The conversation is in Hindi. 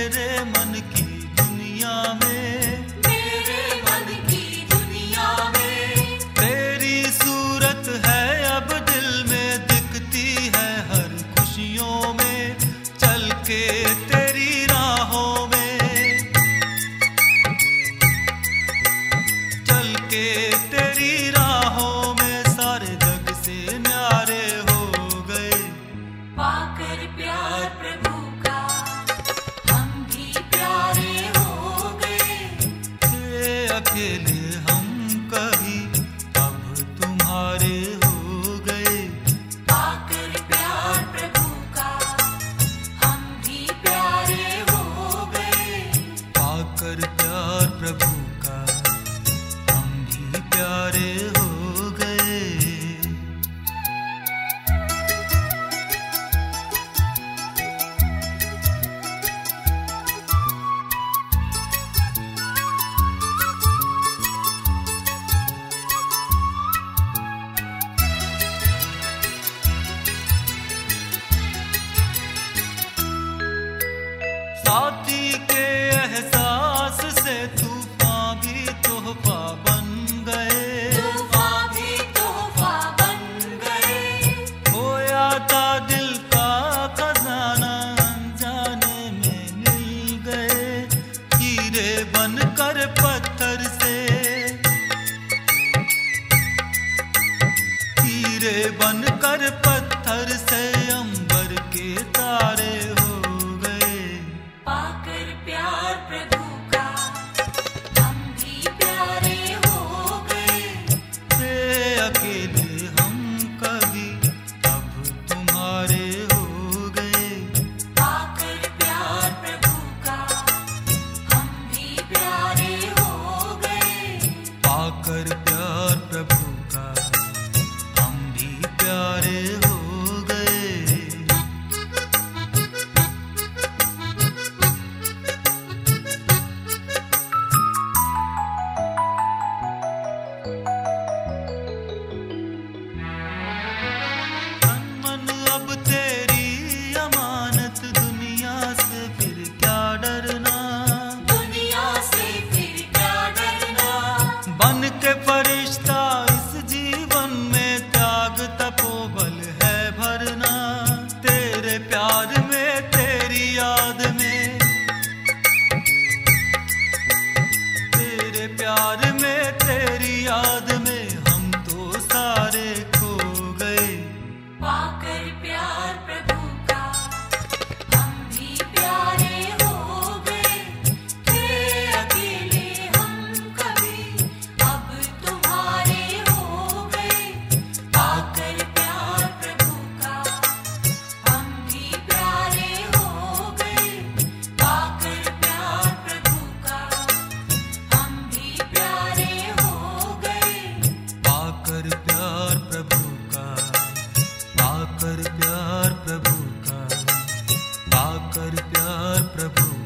मेरे मन की दुनिया में, मेरे मन की दुनिया में तेरी सूरत है अब दिल में, दिखती है हर खुशियों में, चल के तेरी राहों में, चल के तेरी राहों में सारे जग से न्यारे हो गए। पाकर प्यार प्रभु का हम भी प्यारे हो गए। थे अकेले हम कभी अब तुम्हारे हो गए। पाकर प्यार प्रभु का हम भी प्यारे हो गए। पाकर प्यार प्रभु का हम भी प्यारे हो गए। साथी के एहसास से तूफान भी तोहफा बन गए। तूफान भी तोहफा बन गए। खोया था दिल का खजाना अनजाने में मिल गए। हीरे बनकर पत्थर से, हीरे बनकर पत्थर से अंबर के तारे हो गए। पाकर प्यार प्रभु का हम भी प्यारे हो गए। थे अकेले हम कभी अब तुम्हारे हो गए। पाकर प्यार प्रभु का हम भी प्यारे हो गए। पाकर प्यार प्रभु का हम भी प्यारे हो गए। तन मन अब तेरी अमानत, दुनिया से फिर क्या डरना। दुनिया से फिर क्या डरना। बन के फरिश्ता इस जीवन में त्याग तपोबल है भरना। तेरे प्यार में तेरी याद में, तेरे प्यार में तेरी याद में हम तो सारे खो गए। पाकर प्यार प्रभु का हम भी प्यारे हो गए। थे अकेले हम कभी अब तुम्हारे हो गए। पाकर प्यार प्रभु का हम भी प्यारे हो गए। पाकर प्यार प्रभु का हम भी प्यारे हो गए। पाकर प्यार प्रभु का, पाकर प्यार प्रभु का, पाकर प्यार प्रभु